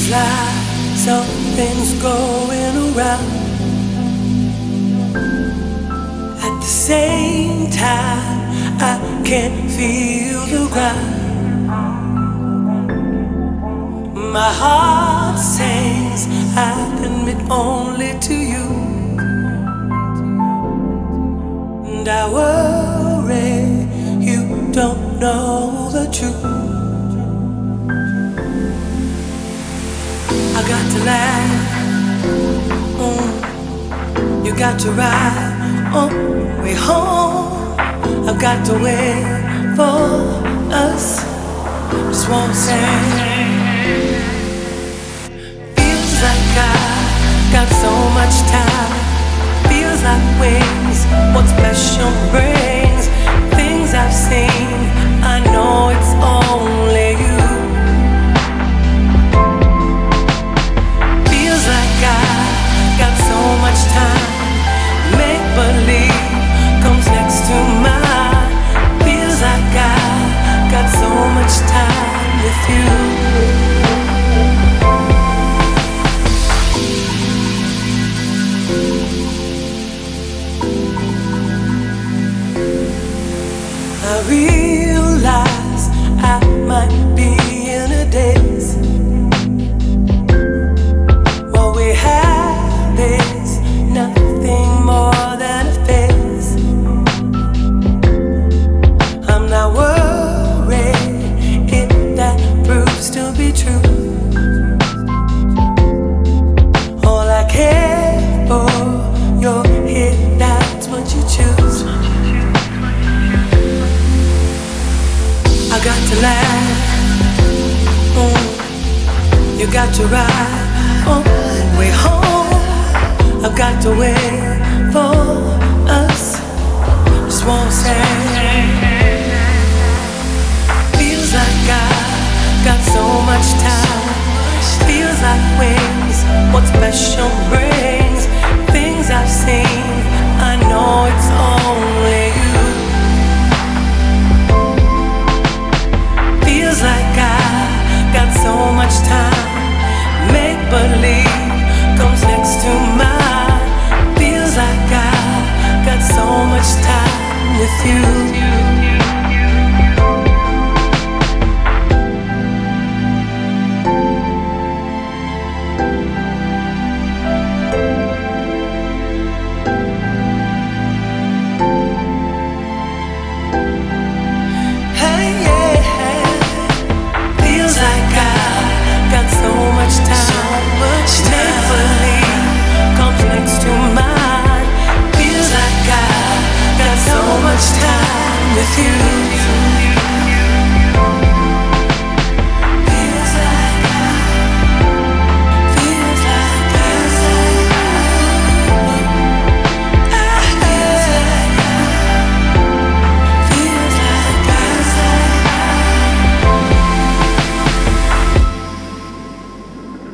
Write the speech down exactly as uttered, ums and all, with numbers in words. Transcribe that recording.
like something's going around. At the same time, I can feel the ground. My heart sings, I admit only to you. And I worry you don't know the truth. I got to laugh, mm. You got to ride on the way home. I've got to wait for us. Just won't say. Feels like I got so much time. Feels like wings, what special brings. Things I've seen, I know it's only you. Feels like I got so much time. Make believe comes next to mine. Feels like I got so much time with you. I realize I might be in a daze. What we have is nothing more than a phase. I'm not worried if that proves to be true. All I care for, you're here, that's what you choose. I got to laugh, mm. You got to ride on the way home. I've got to wait for us. Just won't say. Feels like I got so much time.